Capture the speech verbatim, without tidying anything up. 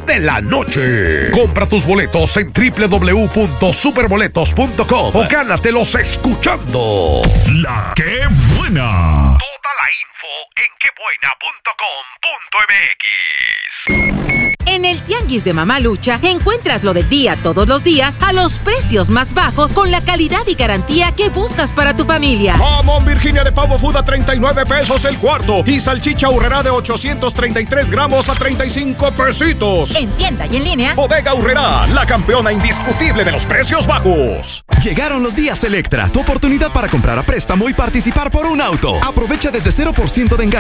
de la noche. Compra tus boletos en doble u doble u doble u punto superboletos punto com o gánatelos escuchando La Que Buena. Toda la info en que buena punto com punto m x. En el Tianguis de Mamalucha encuentras lo del día todos los días a los precios más bajos con la calidad y garantía que buscas para tu familia. Jamón Virginia de pavo food a treinta y nueve pesos el cuarto y salchicha Aurrerá de ochocientos treinta y tres gramos a treinta y cinco pesitos. En tienda y en línea. Bodega Aurrerá, la campeona indiscutible de los precios bajos. Llegaron los días Electra, tu oportunidad para comprar a préstamo y participar por un auto. Aprovecha desde cero por ciento de enganche